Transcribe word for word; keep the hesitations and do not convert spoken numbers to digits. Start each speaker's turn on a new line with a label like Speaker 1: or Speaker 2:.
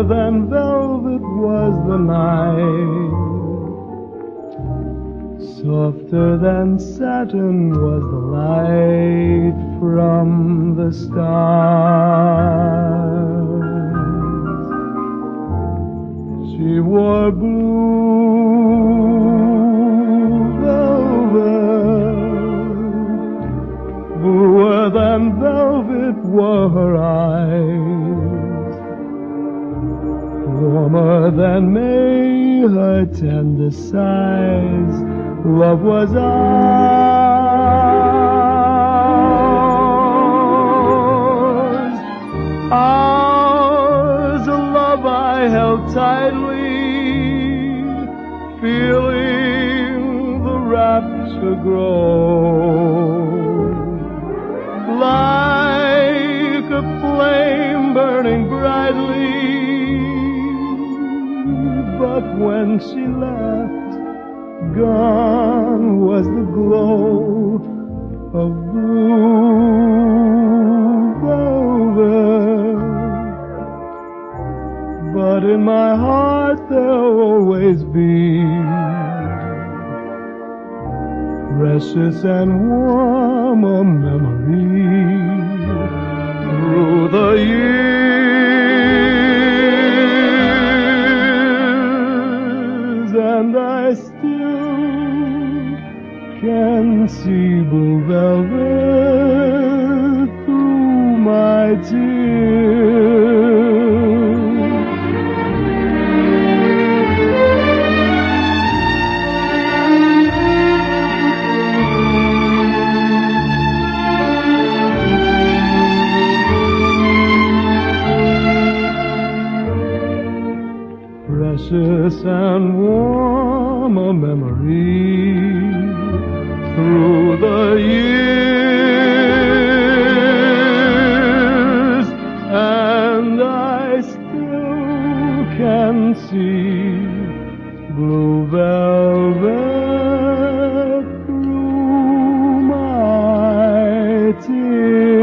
Speaker 1: than velvet was the night, softer than satin was the light from the stars. She wore blue velvet, bluer than velvet were her eyes, warmer than May her tender sighs. Love was ours, ours, a love I held tightly, feeling the rapture grow, like a flame burning brightly. But when she left, gone was the glow of blue velvet. But in my heart there'll always be precious and warm a memory through the years, and I still can see blue velvet through my tears. Precious and warm a memory through the years, and I still can see blue velvet through my tears.